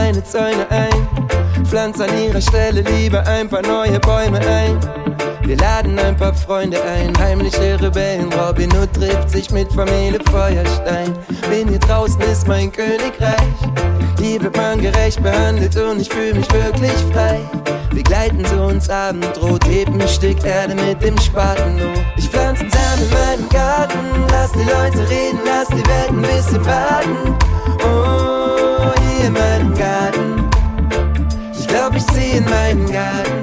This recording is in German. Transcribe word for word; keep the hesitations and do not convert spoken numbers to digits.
keine Zäune ein. Pflanz an ihrer Stelle lieber ein paar neue Bäume ein. Wir laden ein paar Freunde ein, heimliche Rebellen. Robin Hood trifft sich mit Familie Feuerstein. Bin hier draußen ist mein Königreich. Hier wird man gerecht behandelt und ich fühl mich wirklich frei. Wir gleiten so ins Abendrot, heben ein Stück Erde mit dem Spaten hoch. Ich pflanze Samen in meinem Garten, lass die Leute reden, lass die Welt ein bisschen warten. Oh, hier in meinem Garten. Ich glaub, ich zieh in meinen Garten.